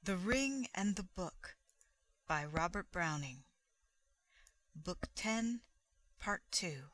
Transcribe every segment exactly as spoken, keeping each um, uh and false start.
The Ring and the Book by Robert Browning. Book ten, Part two.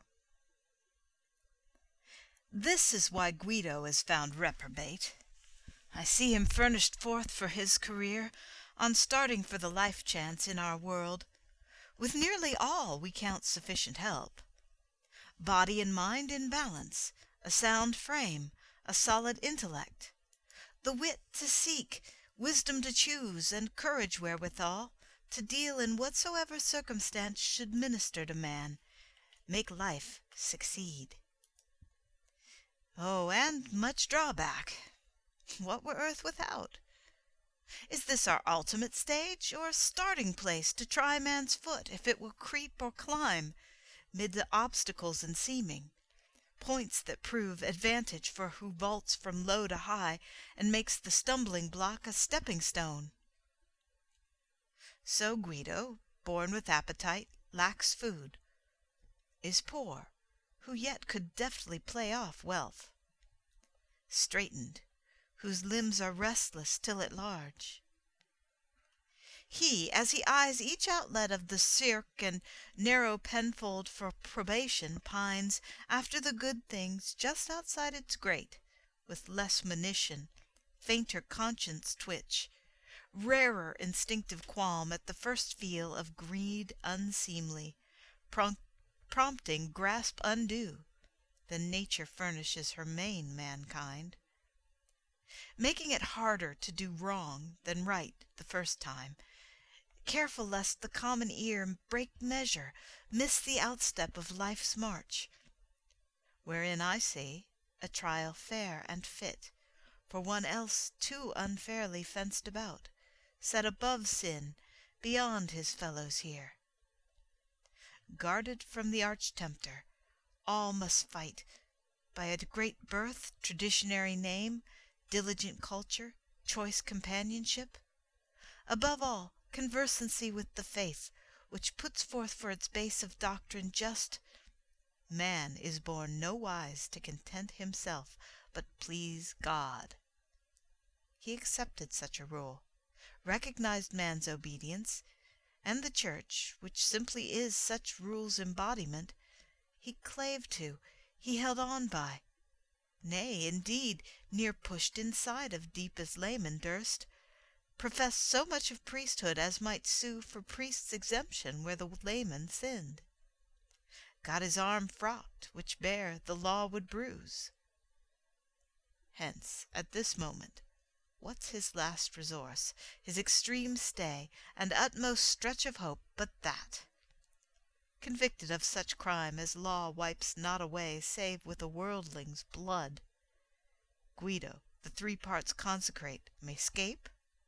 This is why Guido is found reprobate. I see him furnished forth for his career, on starting for the life chance in our world. With nearly all we count sufficient help. Body and mind in balance, a sound frame, a solid intellect, the wit to seek, wisdom to choose, and courage wherewithal to deal in whatsoever circumstance should minister to man, make life succeed. Oh, and much drawback. What were earth without? Is this our ultimate stage, or starting place to try man's foot, if it will creep or climb, mid the obstacles and seeming, points that prove advantage for who vaults from low to high, and makes the stumbling block a stepping stone? So Guido, born with appetite, lacks food, is poor, who yet could deftly play off wealth, straitened, whose limbs are restless till at large. He, as he eyes each outlet of the cirque and narrow penfold for probation, pines after the good things just outside its grate, with less monition, fainter conscience twitch, rarer instinctive qualm at the first feel of greed unseemly, prom- prompting grasp undue, than nature furnishes her main mankind, making it harder to do wrong than right the first time, careful lest the common ear break measure, miss the outstep of life's march, wherein I see a trial fair and fit, for one else too unfairly fenced about, set above sin, beyond his fellows here. Guarded from the arch-tempter, all must fight, by a great birth, traditionary name, diligent culture, choice companionship, above all, conversancy with the faith, which puts forth for its base of doctrine just, man is born nowise to content himself, but please God. He accepted such a rule, recognized man's obedience, and the Church, which simply is such rules' embodiment, he clave to, he held on by, nay, indeed, near pushed inside of deep as layman durst, professed so much of priesthood as might sue for priest's exemption where the layman sinned. Got his arm frocked, which bare the law would bruise. Hence, at this moment, what's his last resource, his extreme stay, and utmost stretch of hope, but that? Convicted of such crime as law wipes not away save with a worldling's blood, Guido, the three parts consecrate, may scape?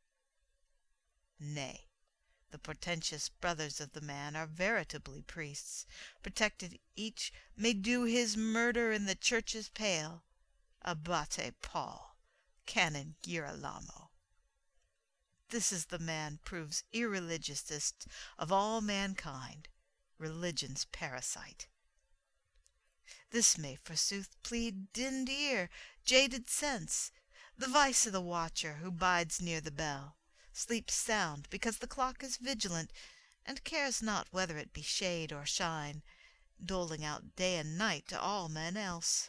Nay, the portentous brothers of the man are veritably priests, protected each may do his murder in the Church's pale. Abate Paul, Canon Girolamo. This is the man proves irreligiousest of all mankind, religion's parasite. This may forsooth plead dinned ear, jaded sense, the vice of the watcher who bides near the bell, sleeps sound because the clock is vigilant, and cares not whether it be shade or shine, doling out day and night to all men else.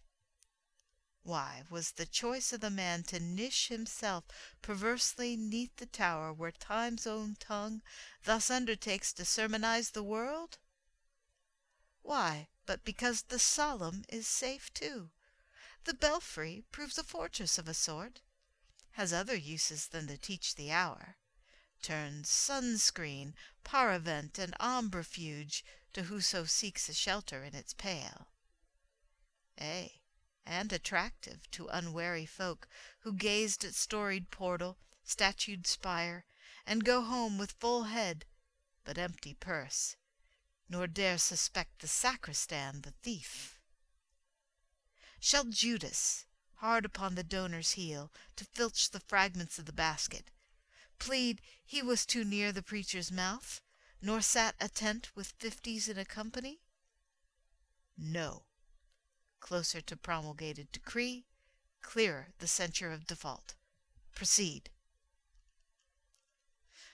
Why was the choice of the man to niche himself perversely neath the tower where Time's own tongue thus undertakes to sermonize the world? Why, but because the solemn is safe too. The belfry proves a fortress of a sort, has other uses than to teach the hour, turns sun-screen, paravent, and ombrifuge to whoso seeks a shelter in its pale. Ay, and attractive to unwary folk who gazed at storied portal, statued spire, and go home with full head, but empty purse, nor dare suspect the sacristan the thief. Shall Judas, hard upon the donor's heel, to filch the fragments of the basket, plead he was too near the preacher's mouth, nor sat attent with fifties in a company? No. Closer to promulgated decree, clearer the censure of default. Proceed.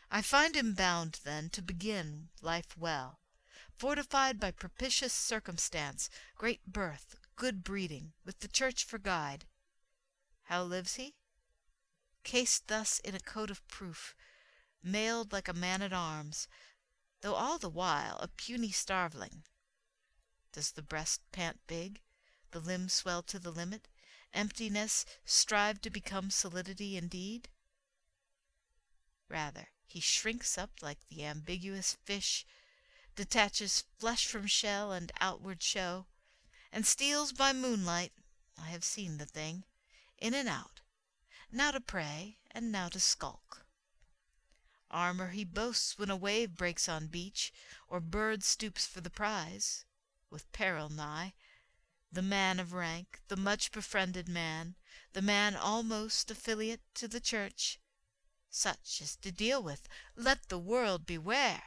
I find him bound, then, to begin life well, fortified by propitious circumstance, great birth, good breeding, with the Church for guide. How lives he? Cased thus in a coat of proof, mailed like a man-at-arms, though all the while a puny starveling. Does the breast pant big, the limbs swell to the limit, emptiness strive to become solidity indeed? Rather, he shrinks up like the ambiguous fish, detaches flesh from shell and outward show, and steals by moonlight (I have seen the thing) in and out, now to prey and now to skulk. Armor he boasts when a wave breaks on beach, or bird stoops for the prize, with peril nigh. The man of rank, the much befriended man, the man almost affiliate to the Church, such is to deal with. Let the world beware!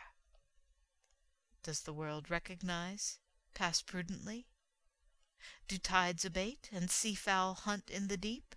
Does the world recognize, pass prudently? Do tides abate, and sea-fowl hunt in the deep?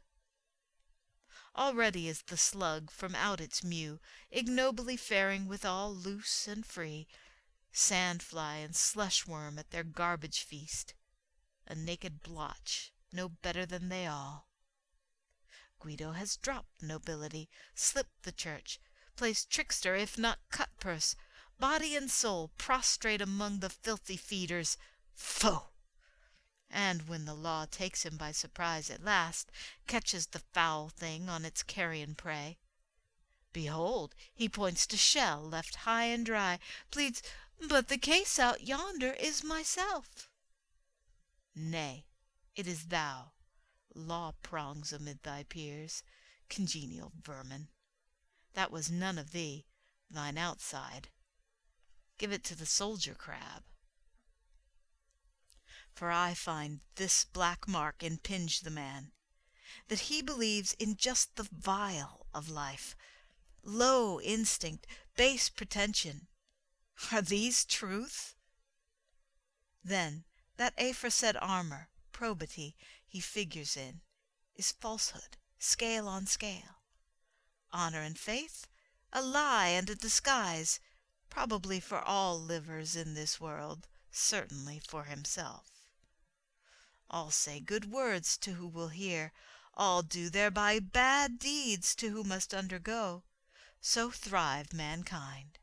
Already is the slug from out its mew ignobly faring with all loose and free, sand-fly and slush-worm at their garbage feast, a naked blotch, no better than they all. Guido has dropped nobility, slipped the Church, placed trickster if not cut-purse, body and soul prostrate among the filthy feeders. Foh! And when the law takes him by surprise at last, catches the foul thing on its carrion prey, behold, he points to shell left high and dry, pleads, "But the case out yonder is myself." Nay, it is thou, law prongs amid thy peers, congenial vermin. That was none of thee, thine outside. Give it to the soldier crab. For I find this black mark impinge the man, that he believes in just the vile of life, low instinct, base pretension. Are these truth? Then that aforesaid armor, probity, he figures in, is falsehood, scale on scale. Honor and faith, a lie and a disguise, probably for all livers in this world, certainly for himself. All say good words to who will hear, all do thereby bad deeds to who must undergo. So thrive mankind.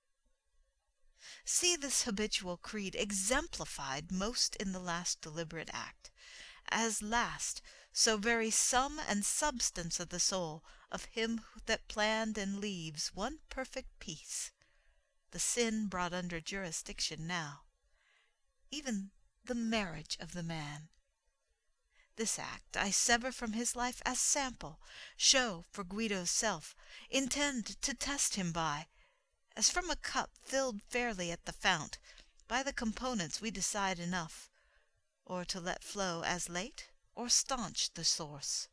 See this habitual creed exemplified most in the last deliberate act, as last, so very sum and substance of the soul of him that planned and leaves one perfect peace, the sin brought under jurisdiction now, even the marriage of the man. This act I sever from his life as sample, show for Guido's self, intend to test him by, as from a cup filled fairly at the fount, by the components we decide enough, or to let flow as late, or staunch the source.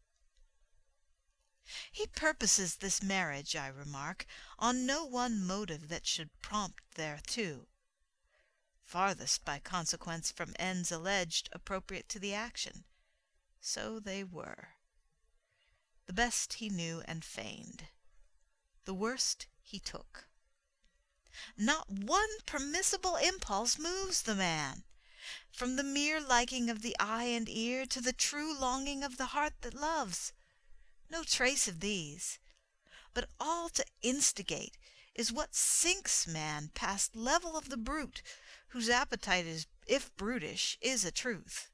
He purposes this marriage, I remark, on no one motive that should prompt thereto, farthest by consequence from ends alleged appropriate to the action. So they were. The best he knew and feigned. The worst he took. Not one permissible impulse moves the man, from the mere liking of the eye and ear to the true longing of the heart that loves. No trace of these, but all to instigate is what sinks man past level of the brute, whose appetite is, if brutish, is a truth.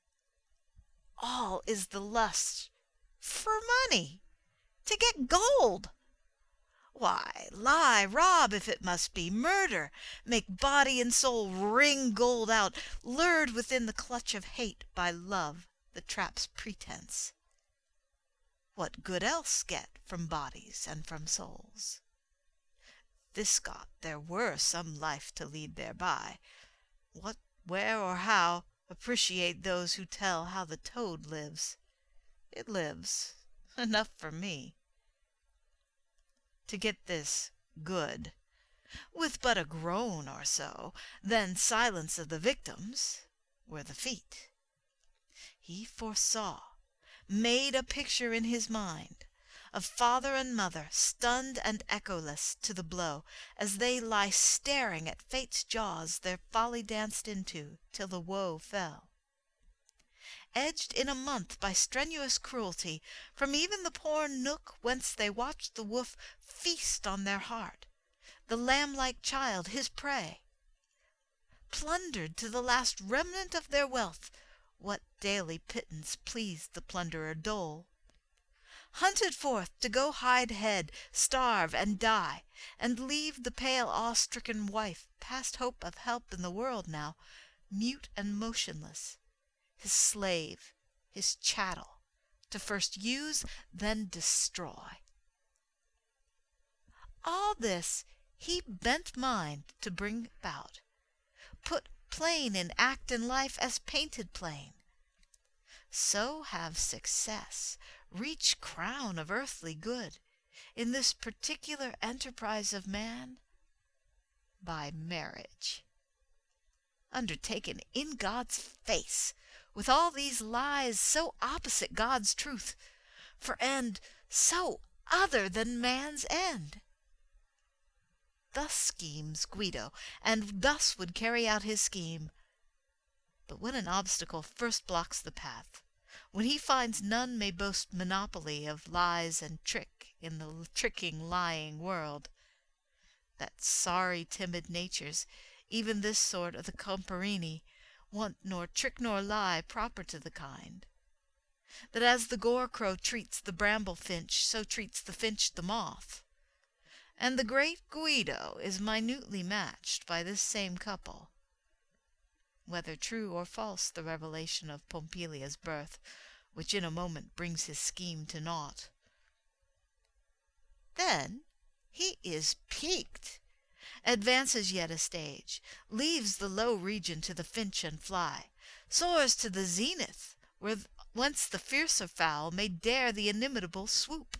All is the lust for money, to get gold. Why, lie, rob if it must be, murder, make body and soul wring gold out, lured within the clutch of hate by love that traps pretense. What good else get from bodies and from souls? This got, there were some life to lead thereby. What, where, or how, appreciate those who tell how the toad lives. It lives, enough for me. To get this good, with but a groan or so, then silence of the victims, were the feat. He foresaw, made a picture in his mind, of father and mother, stunned and echoless to the blow, as they lie staring at fate's jaws their folly danced into, till the woe fell. Edged in a month by strenuous cruelty, from even the poor nook whence they watched the wolf feast on their heart, the lamb-like child his prey. Plundered to the last remnant of their wealth, what daily pittance pleased the plunderer dole. Hunted forth to go hide head, starve and die, and leave the pale awe-stricken wife, past hope of help in the world now, mute and motionless, his slave, his chattel, to first use, then destroy. All this he bent mind to bring about, put plain in act and life as painted plain. So have success, reach crown of earthly good, in this particular enterprise of man, by marriage. Undertaken in God's face, with all these lies so opposite God's truth, for end so other than man's end. Thus schemes Guido, and thus would carry out his scheme. But when an obstacle first blocks the path, when he finds none may boast monopoly of lies and trick in the tricking, lying world, that sorry, timid natures, even this sort of the Comparini, want nor trick nor lie proper to the kind, that as the gore-crow treats the bramble-finch, so treats the finch the moth, and the great Guido is minutely matched by this same couple. Whether true or false the revelation of Pompilia's birth, which in a moment brings his scheme to naught. Then he is piqued, advances yet a stage, leaves the low region to the finch and fly, soars to the zenith, where whence the fiercer fowl may dare the inimitable swoop.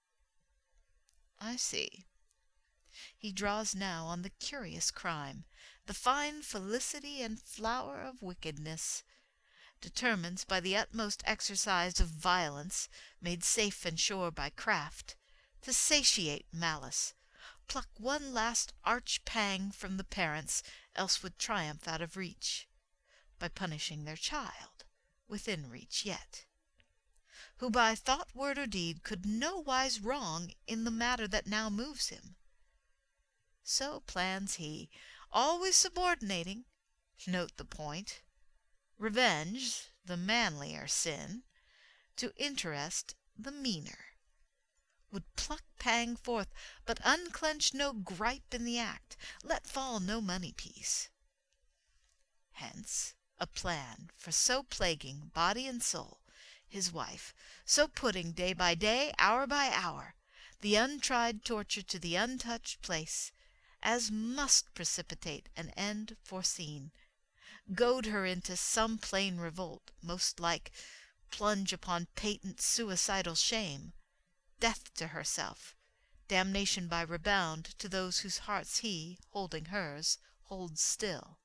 I see. He draws now on the curious crime, the fine felicity and flower of wickedness, determines by the utmost exercise of violence, made safe and sure by craft, to satiate malice, pluck one last arch pang from the parents, else would triumph out of reach, by punishing their child, within reach yet, who by thought, word, or deed could nowise wrong in the matter that now moves him. So plans he, always subordinating, note the point, revenge, the manlier sin, to interest, the meaner. Would pluck pang forth, but unclench no gripe in the act, let fall no money piece. Hence a plan for so plaguing body and soul, his wife, so putting day by day, hour by hour, the untried torture to the untouched place, as must precipitate an end foreseen, goad her into some plain revolt, most like plunge upon patent suicidal shame, death to herself, damnation by rebound to those whose hearts he, holding hers, holds still.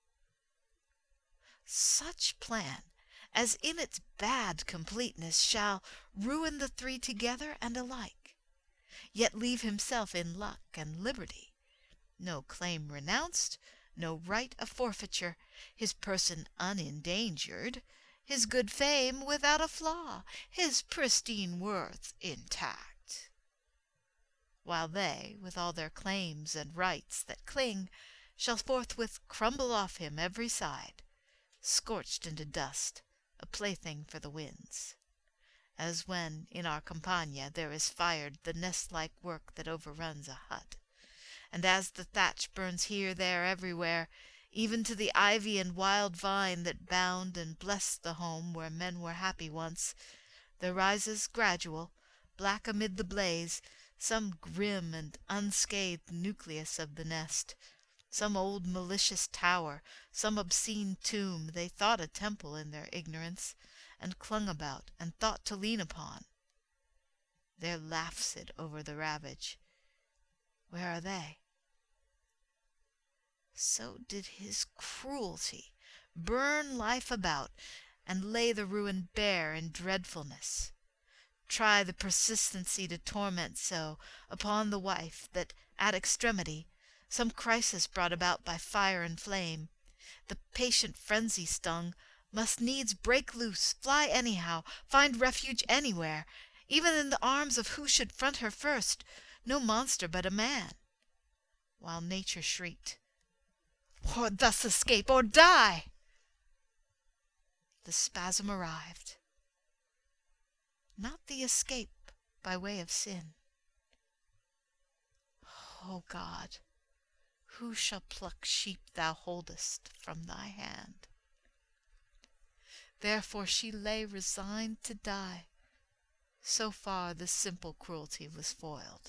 Such plan as in its bad completeness shall ruin the three together and alike, yet leave himself in luck and liberty, no claim renounced, no right of forfeiture, his person unendangered, his good fame without a flaw, his pristine worth intact. While they, with all their claims and rights that cling, shall forthwith crumble off him every side, scorched into dust, a plaything for the winds, as when in our Campagna there is fired the nest-like work that overruns a hut, and as the thatch burns here, there, everywhere, even to the ivy and wild vine that bound and blessed the home where men were happy once, there rises gradual, black amid the blaze, some grim and unscathed nucleus of the nest, some old malicious tower, some obscene tomb they thought a temple in their ignorance, and clung about and thought to lean upon. There laughs it over the ravage. Where are they? So did his cruelty burn life about, and lay the ruin bare in dreadfulness. try the persistency to torment so upon the wife, that at extremity, some crisis brought about by fire and flame, the patient frenzy stung, must needs break loose, fly anyhow, find refuge anywhere, even in the arms of who should front her first, no monster but a man, while nature shrieked, "Or thus escape, or die!" The spasm arrived. Not the escape by way of sin. O God, who shall pluck sheep thou holdest from thy hand? Therefore she lay resigned to die. So far the simple cruelty was foiled.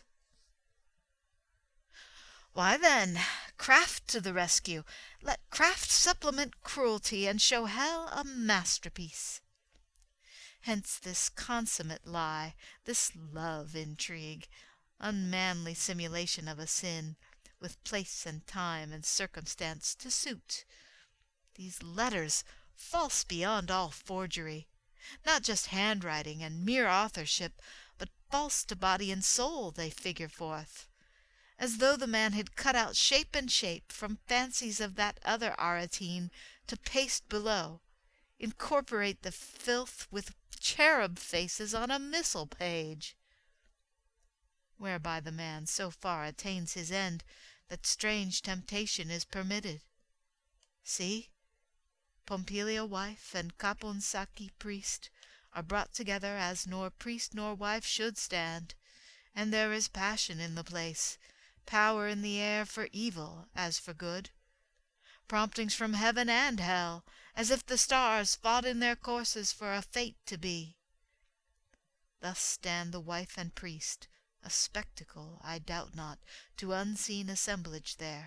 Why then, craft to the rescue! Let craft supplement cruelty, and show hell a masterpiece. Hence this consummate lie, this love intrigue, unmanly simulation of a sin, with place and time and circumstance to suit. These letters, false beyond all forgery, not just handwriting and mere authorship, but false to body and soul, they figure forth, as though the man had cut out shape and shape from fancies of that other Aretine to paste below, incorporate the filth with cherub faces on a missal page, whereby the man so far attains his end that strange temptation is permitted. See, Pompilia wife and Caponsacchi priest are brought together as nor priest nor wife should stand, and there is passion in the place, power in the air for evil as for good, promptings from heaven and hell, as if the stars fought in their courses for a fate to be. Thus stand the wife and priest, a spectacle, I doubt not, to unseen assemblage there.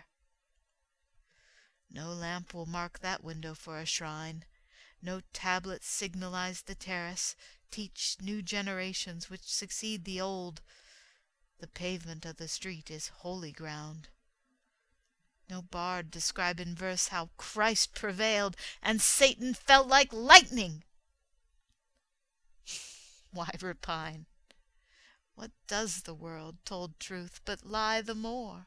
No lamp will mark that window for a shrine, no tablet signalize the terrace, teach new generations which succeed the old. The pavement of the street is holy ground. No bard describe in verse how Christ prevailed and Satan fell like lightning. Why repine? What does the world, told truth, but lie the more?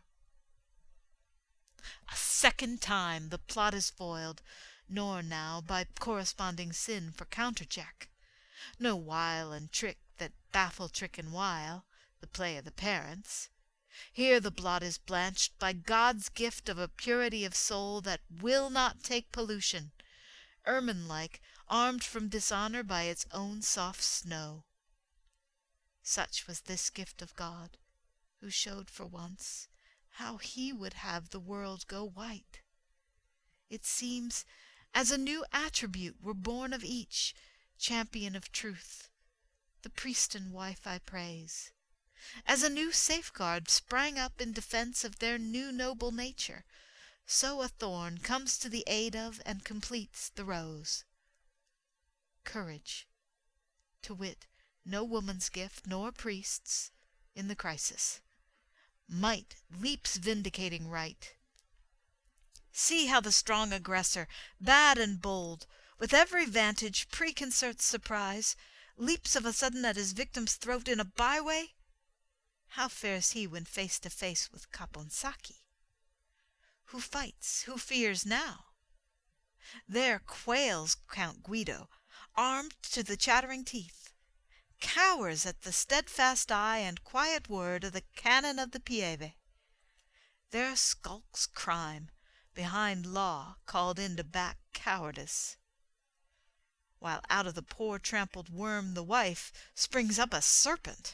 A second time the plot is foiled, nor now by corresponding sin for countercheck. No wile and trick that baffle trick and wile, the play of the parents. Here the blot is blanched by God's gift of a purity of soul that will not take pollution, ermine-like, armed from dishonor by its own soft snow. Such was this gift of God, who showed for once how he would have the world go white. It seems as a new attribute were born of each, champion of truth. The priest and wife I praise. As a new safeguard sprang up in defense of their new noble nature, so a thorn comes to the aid of and completes the rose. Courage, to wit, no woman's gift, nor priest's, in the crisis. Might leaps vindicating right. See how the strong aggressor, bad and bold, with every vantage preconcerts surprise, leaps of a sudden at his victim's throat in a byway. How fares he when face to face with Caponsacchi? Who fights, who fears now? There quails Count Guido, armed to the chattering teeth, cowers at the steadfast eye and quiet word of the canon of the Pieve. There skulks crime, behind law called in to back cowardice, while out of the poor trampled worm, the wife, springs up a serpent.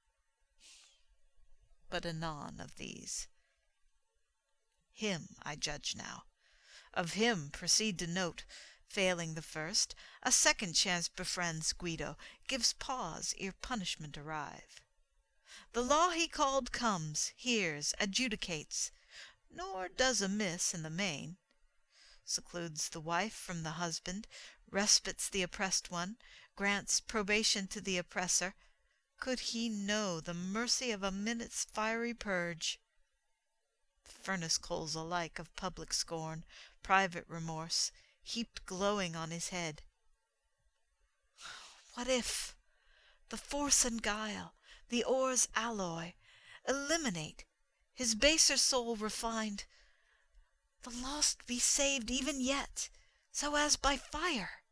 But anon of these. Him I judge now. Of him proceed to note, failing the first, a second chance befriends Guido, gives pause ere punishment arrive. The law he called comes, hears, adjudicates, nor does amiss in the main. Secludes the wife from the husband, respites the oppressed one, grants probation to the oppressor. Could he know the mercy of a minute's fiery purge? Furnace coals alike of public scorn, private remorse, heaped glowing on his head. What if, the force and guile, the ore's alloy, eliminate, his baser soul refined, the lost be saved even yet, so as by fire.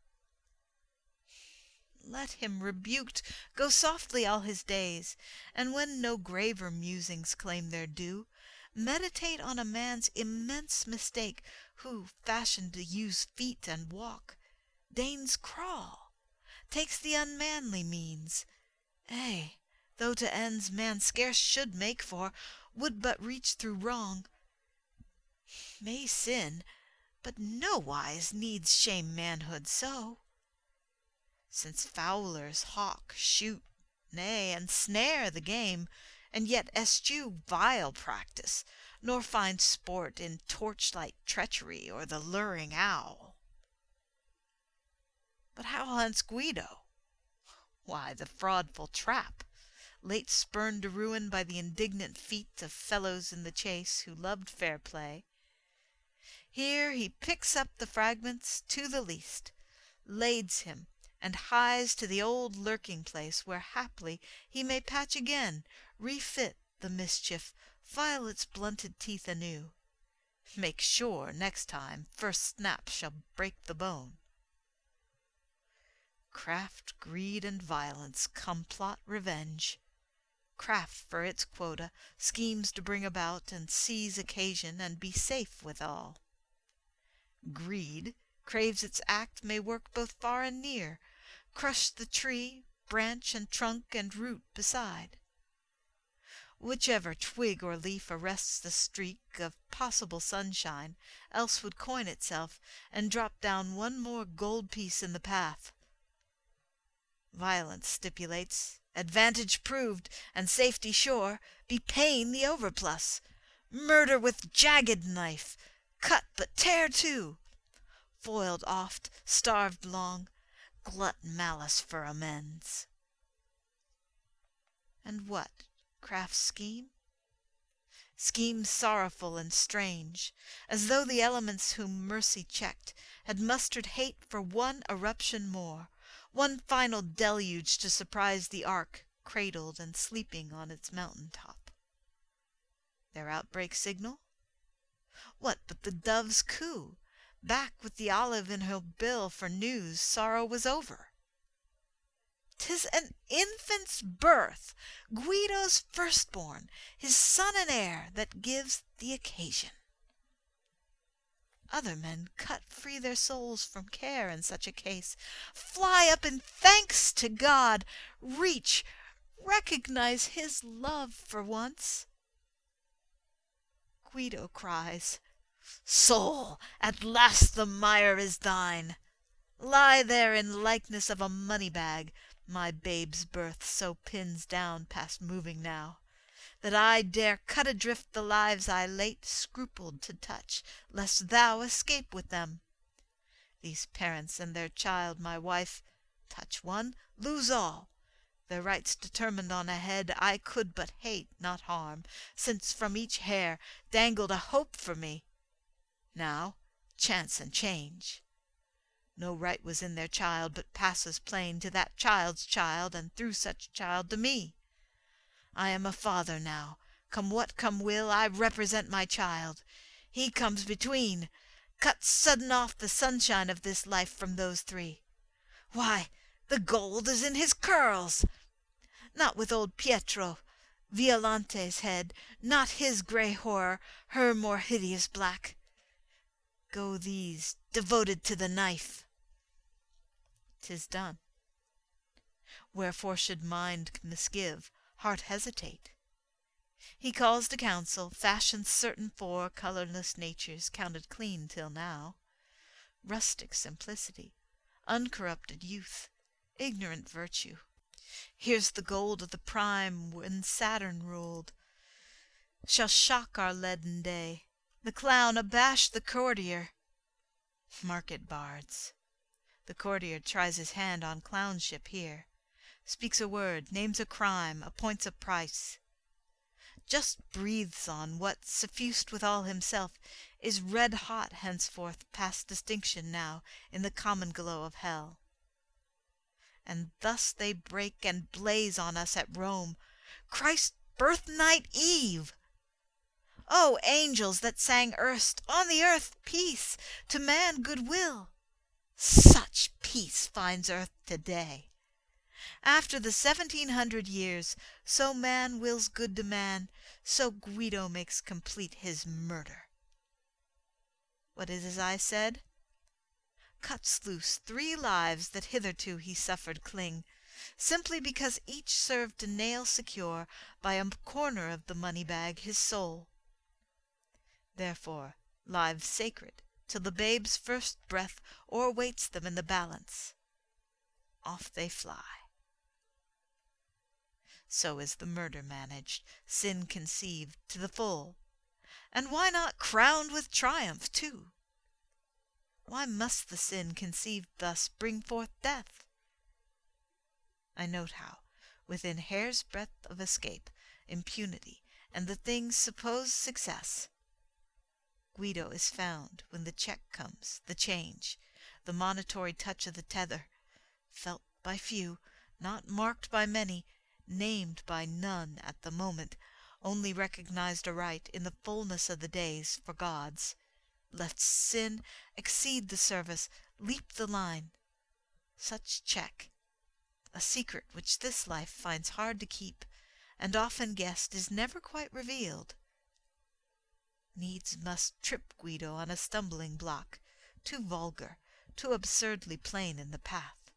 Let him rebuked go softly all his days, and when no graver musings claim their due, meditate on a man's immense mistake, who, fashioned to use feet and walk, deigns crawl, takes the unmanly means, ay, though to ends man scarce should make for, would but reach through wrong, may sin, but nowise needs shame manhood so. Since fowlers hawk, shoot, nay, and snare the game, and yet eschew vile practice, nor find sport in torchlight treachery or the luring owl. But how hunts Guido? Why, the fraudful trap, late spurned to ruin by the indignant feet of fellows in the chase who loved fair play. Here he picks up the fragments to the least, lades him, and hies to the old lurking place, where haply he may patch again, refit the mischief, file its blunted teeth anew. Make sure, next time, first snap shall break the bone. Craft, greed, and violence come plot revenge. Craft for its quota schemes to bring about and seize occasion and be safe withal. Greed craves its act may work both far and near, crush the tree, branch and trunk and root beside. Whichever twig or leaf arrests the streak of possible sunshine, else would coin itself and drop down one more gold piece in the path. Violence stipulates, advantage proved, and safety sure, be pain the overplus, murder with jagged knife, cut but tear too, foiled oft, starved long, glut malice for amends. And what, craft's scheme? Scheme sorrowful and strange, as though the elements whom mercy checked had mustered hate for one eruption more, one final deluge to surprise the ark cradled and sleeping on its mountain top. Their outbreak signal? What but the dove's coo, back with the olive in her bill for news sorrow was over? 'Tis an infant's birth, Guido's firstborn, his son and heir, that gives the occasion. Other men cut free their souls from care in such a case, fly up in thanks to God, reach, recognize his love for once. Guido cries, "Soul, at last the mire is thine. Lie there in likeness of a money bag, my babe's birth so pins down past moving now, that I dare cut adrift the lives I late scrupled to touch, lest thou escape with them. These parents and their child, my wife, touch one, lose all. Their rights determined on a head I could but hate, not harm, since from each hair dangled a hope for me. Now, chance and change. No right was in their child, but passes plain to that child's child, and through such child to me. I am a father now. Come what come will, I represent my child. He comes between, cuts sudden off the sunshine of this life from those three. Why, the gold is in his curls! Not with old Pietro, Violante's head, not his grey horror, her more hideous black. Go these, devoted to the knife. 'Tis done. Wherefore should mind misgive, heart hesitate? He calls to counsel, fashions certain four colourless natures counted clean till now, rustic simplicity, uncorrupted youth, ignorant virtue. Here's the gold of the prime when Saturn ruled, shall shock our leaden day, the clown abash the courtier. Mark it, bards. The courtier tries his hand on clownship here, speaks a word, names a crime, appoints a price. Just breathes on what, suffused with all himself, is red hot henceforth past distinction now in the common glow of hell. and thus they break and blaze on us at Rome, Christ's birthnight eve! O angels that sang erst, on the earth peace, to man goodwill! Such peace finds earth today. After the seventeen hundred years, so man wills good to man, so Guido makes complete his murder. What is as I said? Cuts loose three lives that hitherto he suffered cling, simply because each served to nail secure by a corner of the money bag his soul. Therefore lives sacred till the babe's first breath o'erweights them in the balance. Off they fly. So is the murder managed, sin conceived to the full. And why not crowned with triumph too? Why must the sin conceived thus bring forth death? I note how, within hair's breadth of escape, impunity, and the thing's supposed success, Guido is found when the check comes, the change, the monitory touch of the tether, felt by few, not marked by many, named by none at the moment, only recognized aright in the fullness of the days for God's. Let sin exceed the service, leap the line. Such check, a secret which this life finds hard to keep, and often guessed is never quite revealed, needs must trip Guido on a stumbling block, too vulgar, too absurdly plain in the path.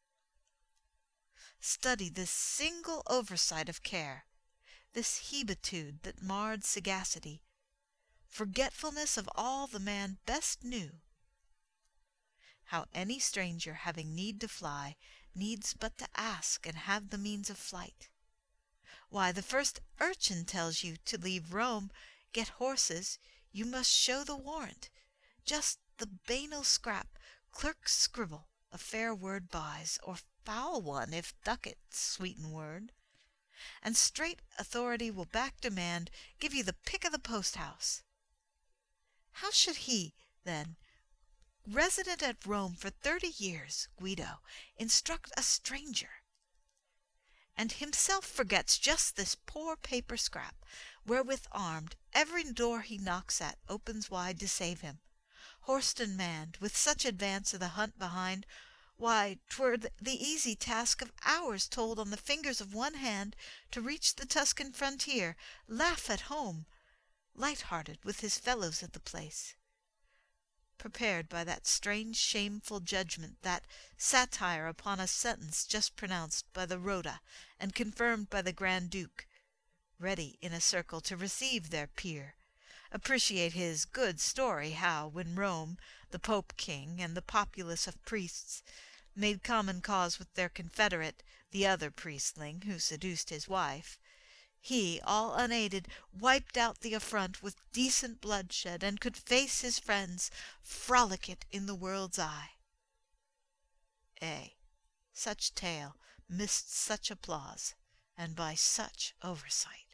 Study this single oversight of care, this hebetude that marred sagacity, forgetfulness of all the man best knew. How any stranger having need to fly, needs but to ask and have the means of flight. Why, the first urchin tells you to leave Rome, get horses, you must show the warrant, just the banal scrap, clerk's scribble, a fair word buys, or foul one if ducat sweeten word, and straight authority will back demand, give you the pick of the post-house. How should he, then, resident at Rome for thirty years, Guido, instruct a stranger? And himself forgets just this poor paper scrap, wherewith armed, every door he knocks at opens wide to save him. Horsed and manned, with such advance of the hunt behind, why, 'twere the easy task of hours told on the fingers of one hand to reach the Tuscan frontier, laugh at home, light-hearted with his fellows at the place. Prepared by that strange shameful judgment, that satire upon a sentence just pronounced by the Rota and confirmed by the Grand Duke, ready in a circle to receive their peer, appreciate his good story how, when Rome, the Pope King, and the populace of priests, made common cause with their confederate, the other priestling who seduced his wife, he, all unaided, wiped out the affront with decent bloodshed, and could face his friends, frolic it in the world's eye. Ay, such tale missed such applause, and by such oversight.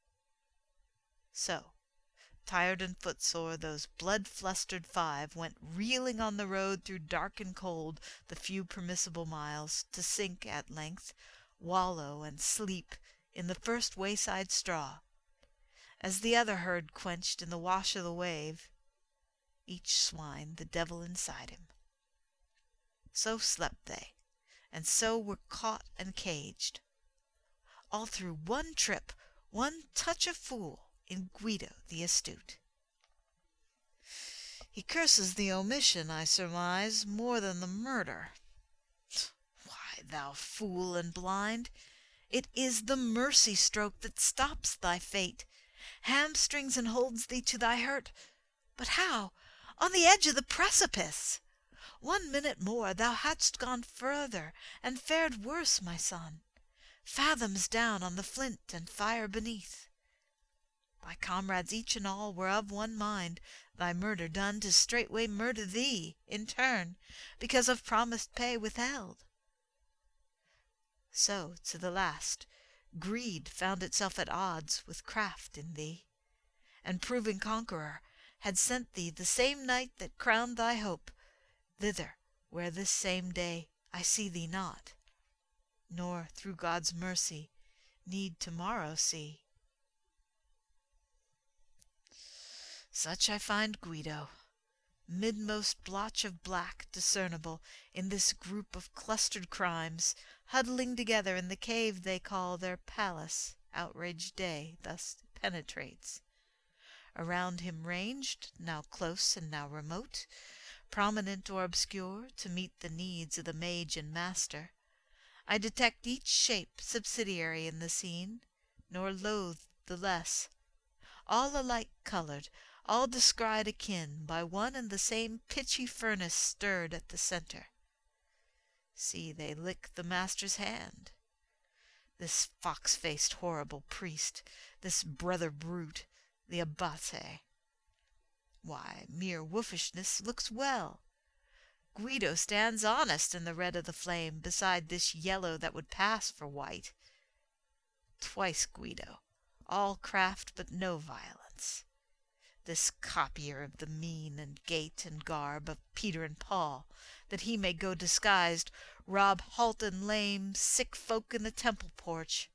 So, tired and footsore, those blood-flustered five went reeling on the road through dark and cold the few permissible miles, to sink at length, wallow and sleep in the first wayside straw, as the other herd quenched in the wash of the wave, each swine the devil inside him. So slept they, and so were caught and caged, all through one trip, one touch of fool in Guido the astute. He curses the omission, I surmise, more than the murder. Why, thou fool and blind, it is the mercy stroke that stops thy fate, hamstrings and holds thee to thy hurt. But how? On the edge of the precipice! One minute more thou hadst gone further, and fared worse, my son, fathoms down on the flint and fire beneath. Thy comrades each and all were of one mind, thy murder done to straightway murder thee in turn, because of promised pay withheld. So, to the last, greed found itself at odds with craft in thee, and proving conqueror, had sent thee the same night that crowned thy hope, thither where this same day I see thee not. nor through God's mercy need tomorrow see. Such I find Guido, midmost blotch of black discernible in this group of clustered crimes, huddling together in the cave they call their palace. Outraged day thus penetrates. Around him ranged, now close and now remote, prominent or obscure, to meet the needs of the mage and master, I detect each shape subsidiary in the scene, nor loathe the less. All alike colored, all descried akin, by one and the same pitchy furnace stirred at the center. See, they lick the master's hand. This fox-faced horrible priest, this brother brute, the Abate. Why, mere wolfishness looks well. Guido stands honest in the red of the flame, beside this yellow that would pass for white. Twice Guido, all craft but no violence. This copier of the mien and gait and garb of Peter and Paul, that he may go disguised, rob halt and lame, sick folk in the temple porch.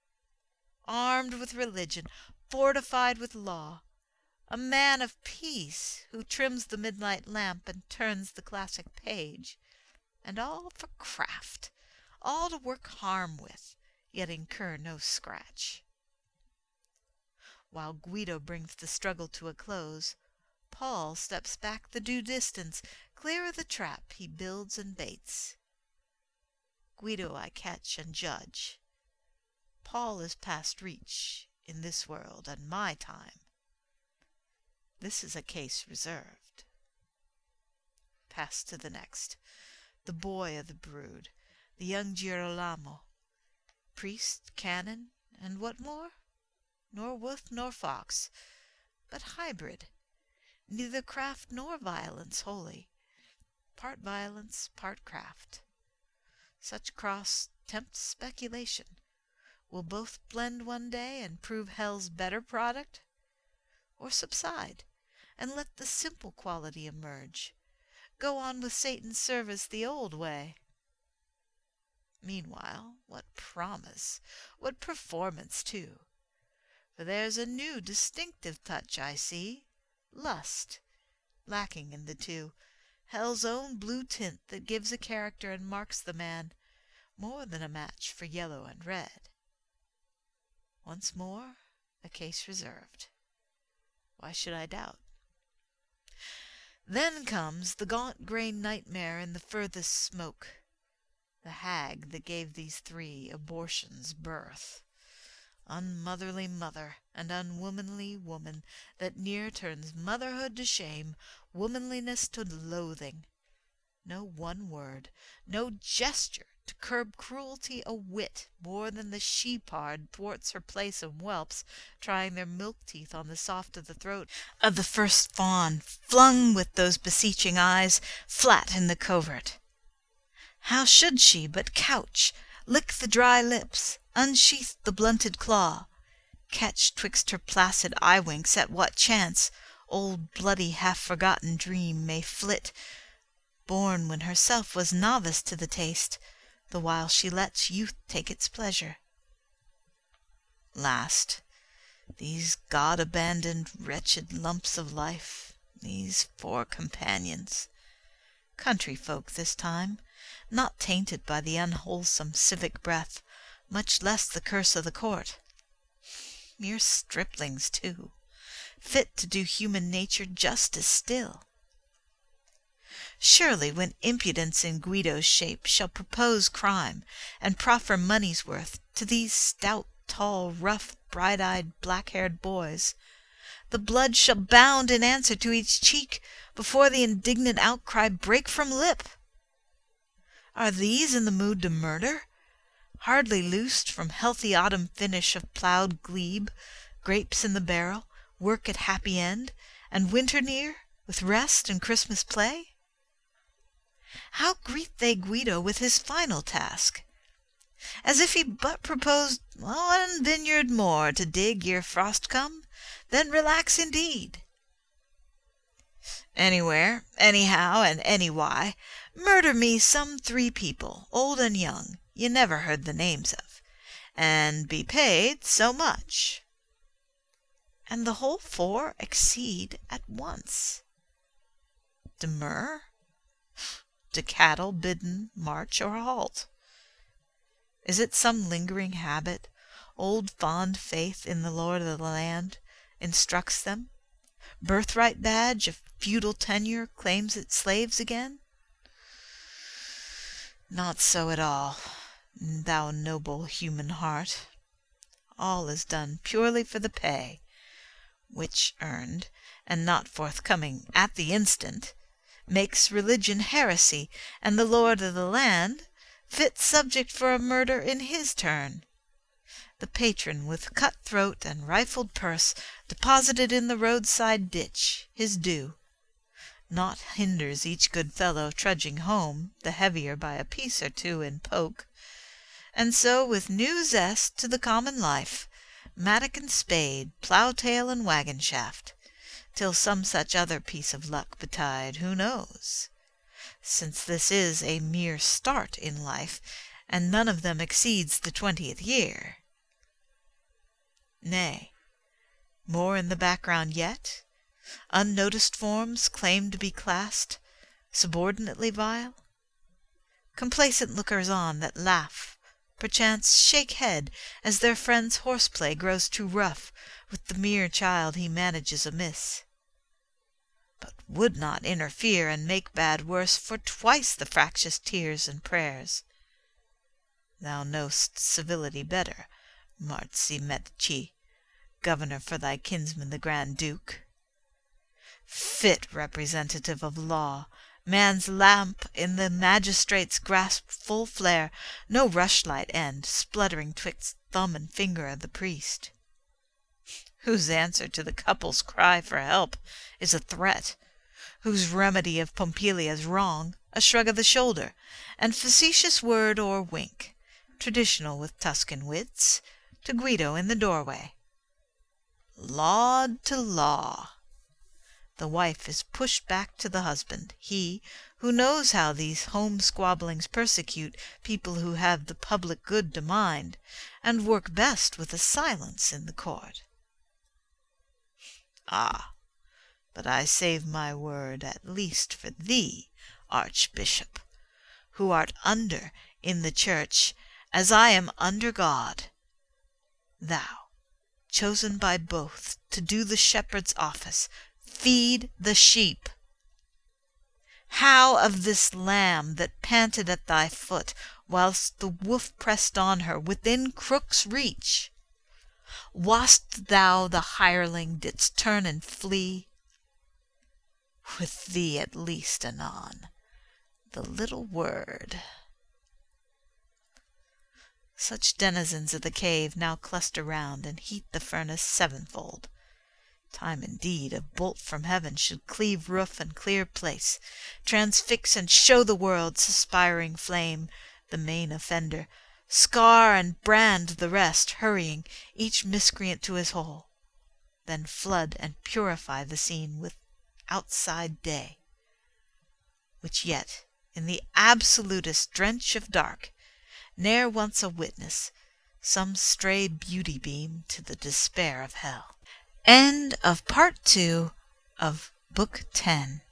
Armed with religion, fortified with law, a man of peace who trims the midnight lamp and turns the classic page, and all for craft, all to work harm with, yet incur no scratch. While Guido brings the struggle to a close, Paul steps back the due distance, clear of the trap he builds and baits. Guido I catch and judge. Paul is past reach in this world and my time. This is a case reserved. Pass to the next. The boy of the brood, the young Girolamo. Priest, canon, and what more? Nor wolf nor fox, but hybrid, neither craft nor violence wholly, part violence, part craft. Such cross tempts speculation. Will both blend one day and prove hell's better product? Or subside, and let the simple quality emerge, go on with Satan's service the old way? Meanwhile, what promise, what performance too! For there's a new distinctive touch I see, lust, lacking in the two, hell's own blue tint that gives a character and marks the man, more than a match for yellow and red. Once more, a case reserved. Why should I doubt? Then comes the gaunt-grained nightmare in the furthest smoke, the hag that gave these three abortions birth. Unmotherly mother and unwomanly woman that near turns motherhood to shame, womanliness to loathing. No one word, no gesture to curb cruelty a whit more than the she-pard thwarts her place and whelps, trying their milk-teeth on the soft of the throat of the first fawn, flung with those beseeching eyes flat in the covert. How should she but couch, lick the dry lips, unsheath the blunted claw, catch twixt her placid eye-winks at what chance old bloody half-forgotten dream may flit, born when herself was novice to the taste, the while she lets youth take its pleasure? Last, these God-abandoned wretched lumps of life, these four companions, country folk this time, not tainted by the unwholesome civic breath, much less the curse of the court. Mere striplings, too, fit to do human nature justice still. Surely when impudence in Guido's shape shall propose crime, and proffer money's worth to these stout, tall, rough, bright-eyed, black-haired boys, the blood shall bound in answer to each cheek before the indignant outcry break from lip. Are these in the mood to murder? Hardly loosed from healthy autumn finish of ploughed glebe, grapes in the barrel, work at happy end, and winter near, with rest and Christmas play? How greet they Guido with his final task? As if he but proposed one vineyard more to dig ere frost come, then relax indeed. Anywhere, anyhow, and anywhy, murder me some three people, old and young, you never heard the names of, and be paid so much. And the whole four exceed at once. Demur? Do cattle bidden march or halt? Is it some lingering habit, old fond faith in the lord of the land, instructs them? Birthright badge of feudal tenure claims its slaves again? Not so at all, thou noble human heart. All is done purely for the pay, which earned, and not forthcoming at the instant, makes religion heresy, and the lord of the land fit subject for a murder in his turn. The patron with cut throat and rifled purse deposited in the roadside ditch his due. Naught hinders each good fellow trudging home, the heavier by a piece or two in poke. And so with new zest to the common life, mattock and spade, plough-tail and wagon-shaft, till some such other piece of luck betide, who knows? Since this is a mere start in life, and none of them exceeds the twentieth year. Nay, more in the background yet, unnoticed forms claim to be classed, subordinately vile. Complacent lookers-on that laugh, perchance shake head as their friend's horseplay grows too rough with the mere child he manages amiss, but would not interfere and make bad worse for twice the fractious tears and prayers. Thou know'st civility better, Marzi Medici, governor for thy kinsman the Grand Duke. Fit representative of law, man's lamp in the magistrate's grasp full flare, no rushlight end, spluttering twixt thumb and finger of the priest, whose answer to the couple's cry for help is a threat, whose remedy of Pompilia's wrong a shrug of the shoulder, and facetious word or wink, traditional with Tuscan wits, to Guido in the doorway. Laud to law! The wife is pushed back to the husband, he, who knows how these home squabblings persecute people who have the public good to mind, and work best with a silence in the court. Ah, but I save my word at least for thee, Archbishop, who art under in the church as I am under God. Thou, chosen by both to do the shepherd's office, feed the sheep. How of this lamb that panted at thy foot, whilst the wolf pressed on her within crook's reach? Wast thou the hireling didst turn and flee? With thee at least anon the little word. Such denizens of the cave now cluster round and heat the furnace sevenfold. Time indeed a bolt from heaven should cleave roof and clear place, transfix and show the world suspiring flame the main offender, scar and brand the rest, hurrying each miscreant to his hole, then flood and purify the scene with outside day, which yet in the absolutest drench of dark ne'er once a witness, some stray beauty beam to the despair of hell. End of Part Two of Book Ten.